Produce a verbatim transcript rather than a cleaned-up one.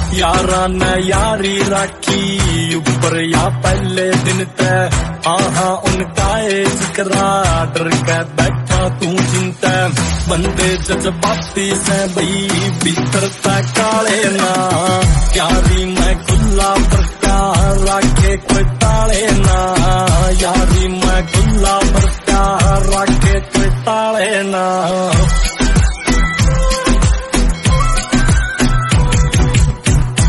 यारा ने यारी राखी ऊपर या पहले दिन तय आहा उनका जिक्रा डर के बैठा तू चिंता बंदे जज्बाती से बई भीतर तक काले ना